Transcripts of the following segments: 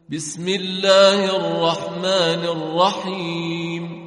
بسم الله الرحمن الرحيم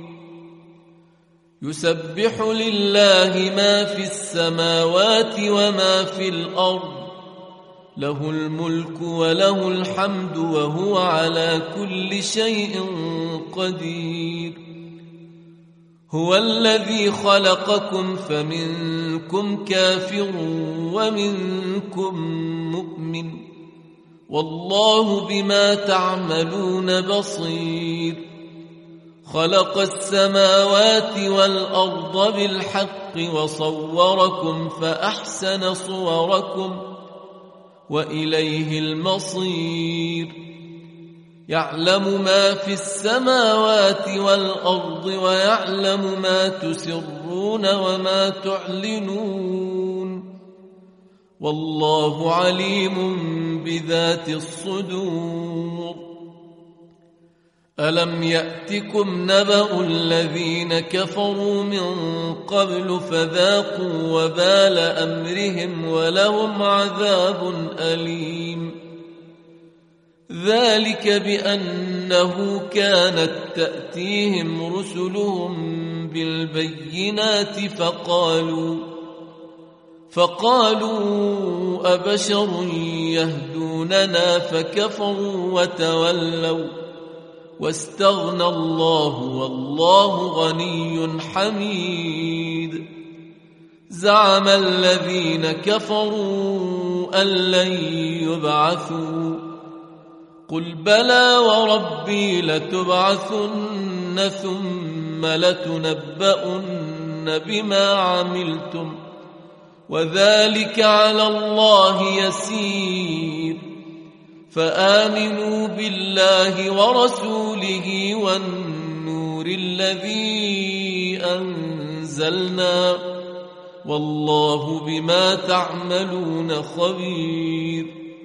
يسبح لله ما في السماوات وما في الأرض له الملك وله الحمد وهو على كل شيء قدير هو الذي خلقكم فمنكم كافر ومنكم مؤمن والله بما تعملون بصير خلق السماوات والأرض بالحق وصوركم فأحسن صوركم وإليه المصير يعلم ما في السماوات والأرض ويعلم ما تسرون وما تعلنون والله عليم بذات الصدور ألم يأتكم نبأ الذين كفروا من قبل فذاقوا وبال أمرهم ولهم عذاب أليم ذلك بأنه كانت تأتيهم رسلهم بالبينات فقالوا أبشر يهدوننا فكفروا وتولوا واستغنى الله والله غني حميد زعم الذين كفروا أن لن يبعثوا قل بلى وربي لتبعثن ثم لتنبؤن بما عملتم وذلك على الله يسير فآمنوا بالله ورسوله والنور الذي أنزلنا والله بما تعملون خبير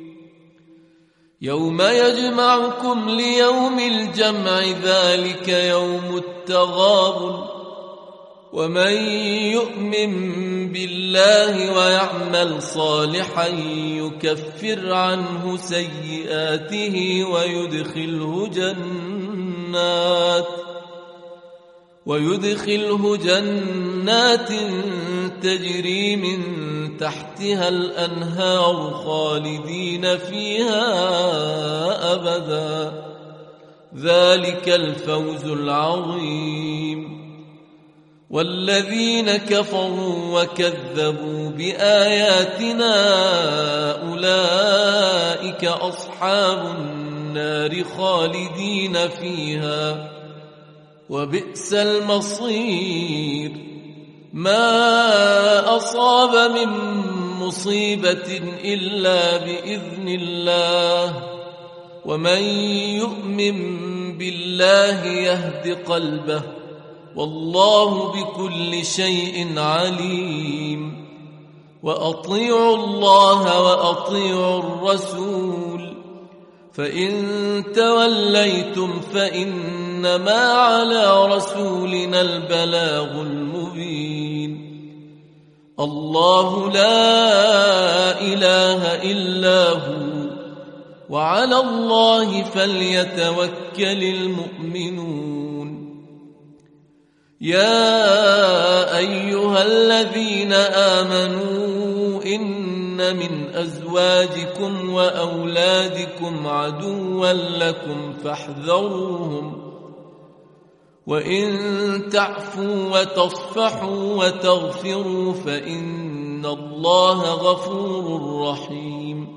يوم يجمعكم ليوم الجمع ذلك يوم التغابن ومن يؤمن بالله ويعمل صالحا يكفر عنه سيئاته ويدخله جنات تجري من تحتها الأنهار خالدين فيها أبدا ذلك الفوز العظيم والذين كفروا وكذبوا بآياتنا أولئك أصحاب النار خالدين فيها وبئس المصير ما أصاب من مصيبة إلا بإذن الله ومن يؤمن بالله يهد قلبه والله بكل شيء عليم وأطيعوا الله وأطيعوا الرسول فإن توليتم فإنما على رسولنا البلاغ المبين الله لا إله إلا هو وعلى الله فليتوكل المؤمنون يا أيها الذين آمنوا إن من أزواجكم وأولادكم عدوا لكم فاحذروهم وإن تعفوا وتصفحوا وتغفروا فإن الله غفور رحيم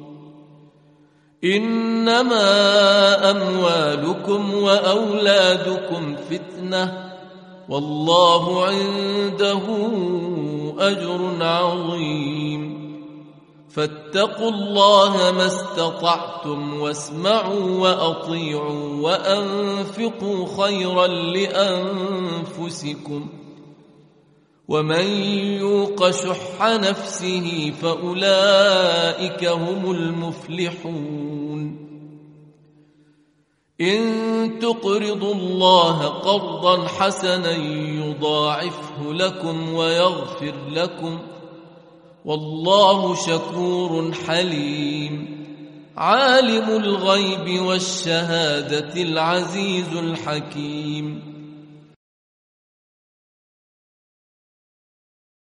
إنما أموالكم وأولادكم فتنة والله عنده أجر عظيم فاتقوا الله ما استطعتم واسمعوا وأطيعوا وأنفقوا خيرا لأنفسكم ومن يوق شح نفسه فأولئك هم المفلحون إن تقرضوا الله قرضا حسنا يضاعفه لكم ويغفر لكم والله شكور حليم عالم الغيب والشهادة العزيز الحكيم.